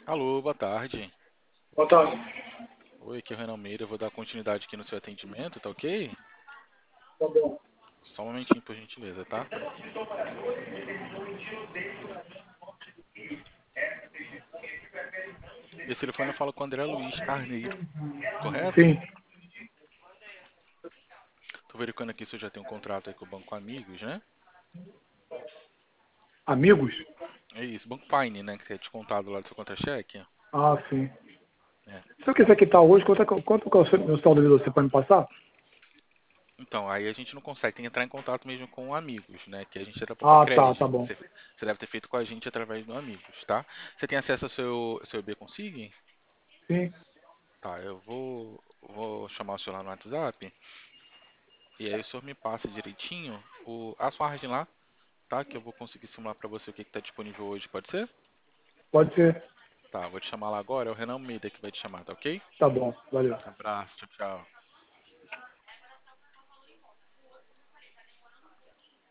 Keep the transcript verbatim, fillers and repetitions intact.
Alô, boa tarde. Boa tarde. Oi, aqui é o Renan Meira. Eu vou dar continuidade aqui no seu atendimento, tá ok? Tá bom. Só um momentinho, por gentileza, tá? Esse telefone eu falo com o André Luiz Carneiro, correto? Sim. Tô verificando aqui se eu já tenho um contrato aí com o Banco Amigos, né? Amigos? É isso, Banco Paine, né? Que é descontado lá do seu contra-cheque. Ah, sim. É. Se eu quiser quitar hoje, quanto, é que- quanto que é o seu- meu saldo de você pode me passar? Então, aí a gente não consegue, tem que entrar em contato mesmo com o Amigos, né? Que a gente era para Ah, tá, tá crédito. bom. Você, você deve ter feito com a gente através do Amigos, tá? Você tem acesso ao seu, seu E B Consigne? Sim, Tá, eu vou, vou chamar o senhor lá no WhatsApp. E aí o senhor me passa direitinho o, a sua margem lá, tá? Que eu vou conseguir simular pra você o que está disponível hoje, pode ser? pode ser. Tá, vou te chamar lá agora, é o Renan Almeida que vai te chamar, tá ok? Tá bom, valeu. Abraço, tchau, tchau.